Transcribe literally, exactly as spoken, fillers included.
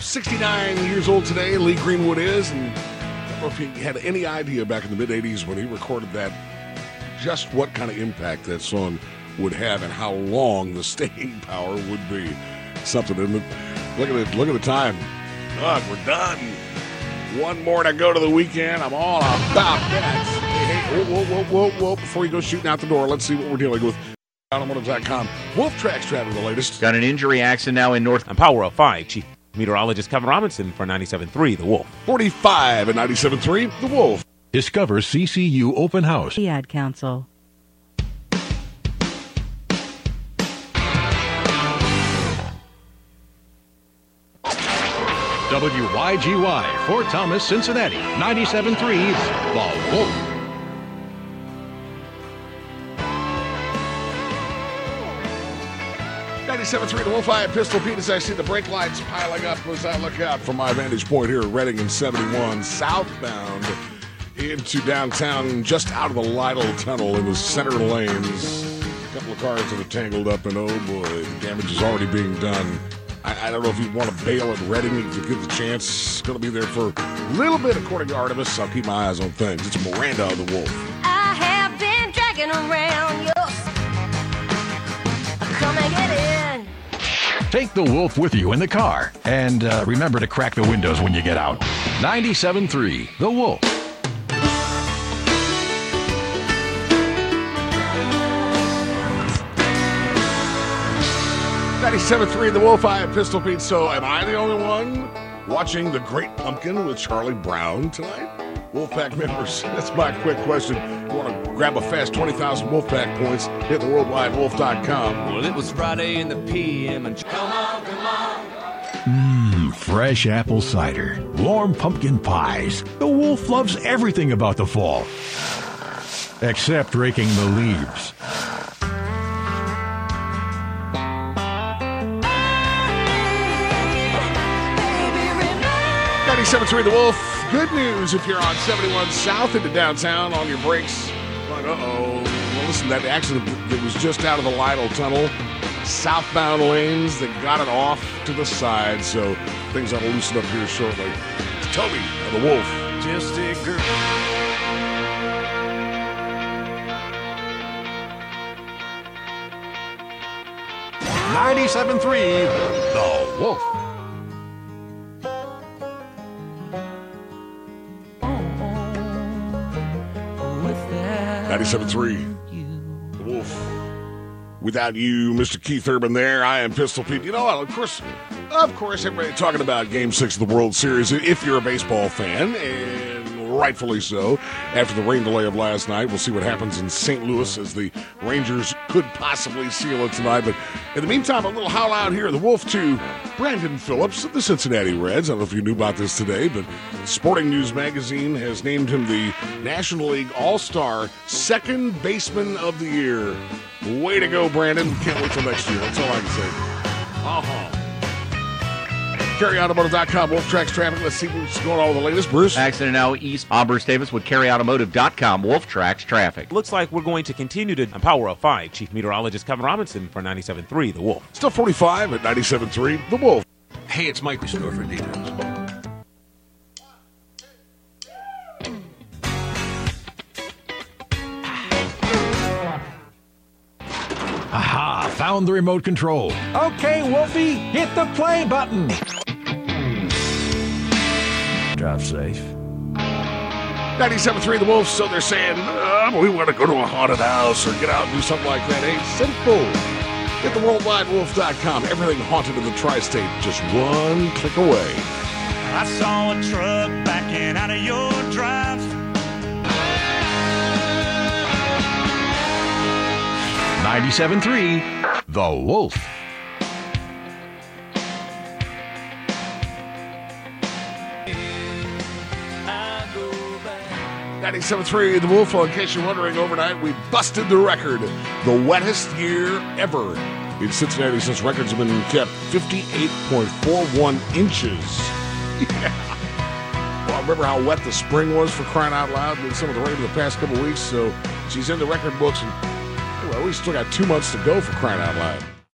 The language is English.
sixty-nine years old today, Lee Greenwood is, and I don't know if he had any idea back in the mid-eighties when he recorded that, just what kind of impact that song would have and how long the staying power would be. Something, isn't it? Look at it. Look at the time. Look, we're done. One more to go to the weekend. I'm all about that. Hey, hey, whoa, whoa, whoa, whoa, whoa. Before you go shooting out the door, let's see what we're dealing with. Automotive dot com. Wolf Tracks traveling the latest. Got an injury accident now in North. On Power of Five, Chief Meteorologist Kevin Robinson for ninety-seven point three The Wolf. forty-five at ninety-seven point three The Wolf. Discover C C U Open House. The Ad Council. W Y G Y, Fort Thomas, Cincinnati, ninety-seven point three The Wolf. ninety-seven point three The Wolf. I am Pistol Pete as I see the brake lights piling up as I look out from my vantage point here at Reading and seventy-one, southbound into downtown, just out of the Lytle Tunnel in the center lanes. A couple of cars that are tangled up, and oh boy, the damage is already being done. I, I don't know if you want to bail at Reading if you get the chance. It's going to be there for a little bit, according to Artemis. I'll keep my eyes on things. It's Miranda the Wolf. I have been dragging around your... Come and get in. Take the Wolf with you in the car. And uh, remember to crack the windows when you get out. ninety-seven point three The Wolf. ninety-seven point three The Wolf. I am Pistol Pete. So am I the only one watching The Great Pumpkin with Charlie Brown tonight? Wolfpack members, that's my quick question. You want to grab a fast twenty thousand Wolfpack points, hit the world wide wolf dot com. Well, it was Friday in the P M and come on, come on. Mmm, fresh apple cider, warm pumpkin pies. The Wolf loves everything about the fall, except raking the leaves. ninety-seven point three The Wolf. Good news if you're on seventy-one south into downtown on your brakes. Like, uh-oh. Well, listen, that accident that was just out of the Lytle Tunnel, southbound lanes that got it off to the side, so things ought to loosen up here shortly. It's Toby of The Wolf. Just a girl. ninety-seven point three The Wolf. ninety-seven point three The Wolf. Without you, Mister Keith Urban there, I am Pistol Pete. You know what, of course, of course, everybody talking about Game six of the World Series, if you're a baseball fan, and rightfully so. After the rain delay of last night, we'll see what happens in Saint Louis as the Rangers could possibly seal it tonight. But in the meantime, a little howl out here. The Wolf to Brandon Phillips of the Cincinnati Reds. I don't know if you knew about this today, but Sporting News Magazine has named him the National League All-Star Second Baseman of the Year. Way to go, Brandon. Can't wait till next year. That's all I can say. Uh-huh. Carry Automotive dot com, Wolf Tracks Traffic. Let's see what's going on with the latest. Bruce? Accident now east Auburn Davis with Carry Automotive dot com. Wolf Tracks Traffic. Looks like we're going to continue to on Power of Five, Chief Meteorologist Kevin Robinson for ninety-seven point three The Wolf. Still forty-five at ninety-seven point three The Wolf. Hey, it's Mike Restore for details. Aha, found the remote control. Okay, Wolfie, hit the play button. Drive safe. ninety-seven point three The Wolf, so they're saying, uh, we want to go to a haunted house or get out and do something like that. Hey, simple. Get the world wide wolf dot com. Everything haunted in the tri-state, just one click away. I saw a truck backing out of your drive. ninety-seven point three The Wolf. ninety-seven point three The Wolf. In case you're wondering, overnight we busted the record. The wettest year ever in Cincinnati since records have been kept. fifty-eight point four one inches. Yeah. Well, I remember how wet the spring was, for crying out loud, with some of the rain of the past couple weeks. So she's in the record books. And well, we still got two months to go, for crying out loud.